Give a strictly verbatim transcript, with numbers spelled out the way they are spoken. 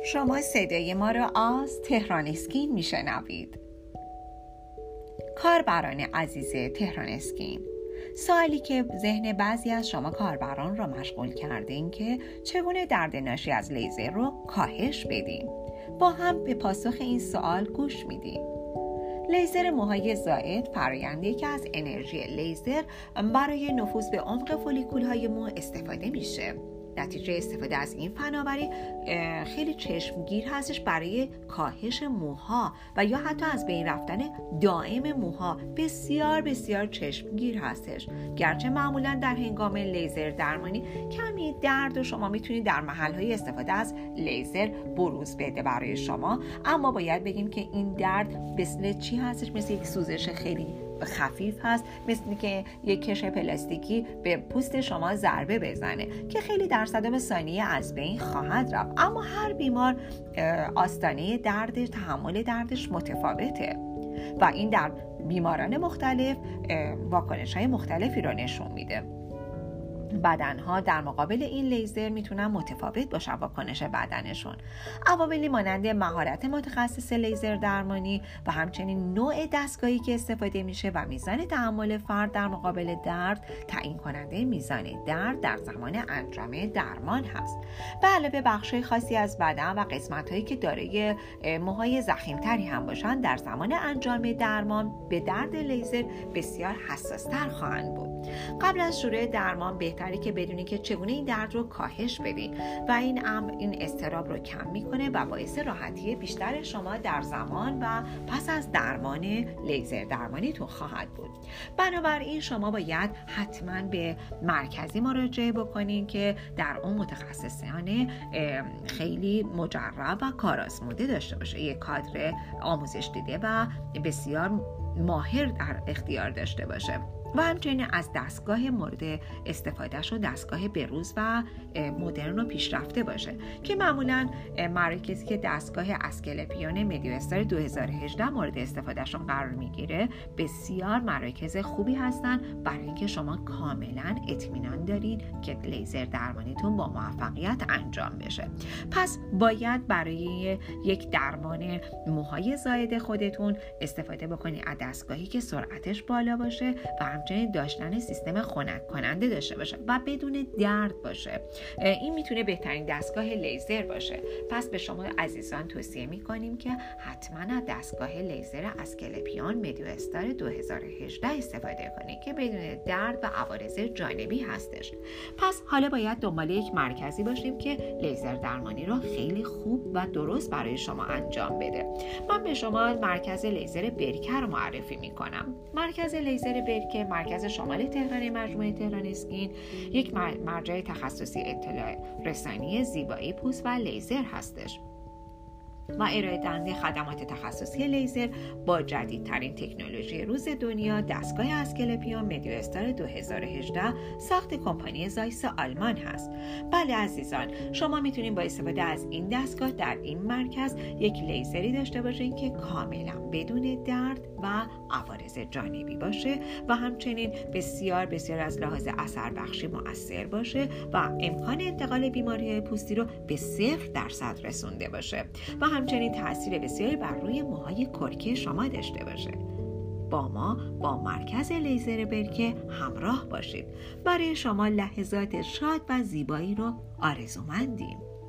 شما صدای ما را از تهران اسکین میشنوید. کاربران عزیز تهران اسکین، سوالی که ذهن بعضی از شما کاربران را مشغول کرده این که چگونه درد ناشی از لیزر رو کاهش بدیم. با هم به پاسخ این سوال گوش میدیم. لیزر موهای زائد فرآیندی که از انرژی لیزر برای نفوذ به عمق فولیکول‌های مو استفاده میشه. نتیجه استفاده از این فناوری خیلی چشمگیر هستش برای کاهش موها و یا حتی از بین رفتن دائم موها. بسیار بسیار چشمگیر هستش. گرچه معمولا در هنگام لیزر درمانی کمی درد و شما میتونید در محل‌های استفاده از لیزر بروز بده برای شما، اما باید بگیم که این درد مثل چی هستش؟ مثل یک سوزش خیلی خفیف هست، مثل که یک کش پلاستیکی به پوست شما ضربه بزنه که خیلی درصد به ثانیه از بین خواهد رفت. اما هر بیمار آستانه دردش، تحمل دردش متفاوته و این در بیماران مختلف واکنش‌های مختلفی را نشون میده. بدنها در مقابل این لیزر میتونن متفاوت باشن واکنش بدنشون. عواملی مانند مهارت متخصص لیزر درمانی و همچنین نوع دستگاهی که استفاده میشه و میزان تحمل فرد در مقابل درد تعیین کننده میزان درد در زمان انجام درمان هست. به علاوه بخش‌های خاصی از بدن و قسمت‌هایی که دارای موهای ضخیم‌تری هم باشن در زمان انجام درمان به درد لیزر بسیار حساس‌تر خواهند بود. قبل از شروع درمان بهتره که بدونید که چگونه این درد رو کاهش بدین و این امر این اضطراب رو کم میکنه و باعث راحتی بیشتر شما در زمان و پس از درمان لیزر درمانیتون خواهد بود. بنابراین شما باید حتما به مرکزی مراجعه بکنین که در اون متخصصان خیلی مجرب و کارآزموده داشته باشه، یک کادر آموزش دیده و بسیار ماهر در اختیار داشته باشه و همچنین از دستگاه مورد استفادهش و دستگاه بروز و مدرن و پیشرفته باشه که معمولا مراکزی که دستگاه اسکلپیون مدیواستار دو هزار و هجده مورد استفادهشون قرار میگیره بسیار مراکز خوبی هستن برای اینکه شما کاملا اطمینان دارین که لیزر درمانیتون با موفقیت انجام بشه. پس باید برای یک درمان موهای زائد خودتون استفاده بکنید از دستگاهی که سرعتش بالا باشه و همچنین داشتن سیستم خنک کننده داشته باشه و بدون درد باشه. این میتونه بهترین دستگاه لیزر باشه. پس به شما عزیزان توصیه میکنیم که حتما از دستگاه لیزر اسکلپیون مدیواستار دو هزار و هجده استفاده کنید که بدون درد و عوارض جانبی هستش. پس حالا باید دنبال یک مرکزی باشیم که لیزر درمانی رو خیلی خوب و درست برای شما انجام بده. من به شما مرکز لیزر برکه رو معرفی میکنم. مرکز لیزر برکه مرکز شمال تهران مجموعه تهران اسکین یک مرجع تخصصی اطلاع رسانی زیبایی پوست و لیزر هستش و ارائه دهنده خدمات تخصصی لیزر با جدیدترین تکنولوژی روز دنیا. دستگاه اسکلپیون مدیواستار دو هزار و هجده ساخت کمپانی زایس آلمان هست. بله عزیزان، شما میتونید با استفاده از این دستگاه در این مرکز یک لیزری داشته باشین که کاملا بدون درد و عوارض جانبی باشه و همچنین بسیار بسیار از لحاظ اثر بخشی مؤثر باشه و امکان انتقال بیماری‌های پوستی رو به صفر درصد رسونده باشه و همچنین تأثیر بسیاری بر روی موهای کرکی شما داشته باشه. با ما با مرکز لیزر برکه همراه باشید. برای شما لحظات شاد و زیبایی رو آرزومندیم.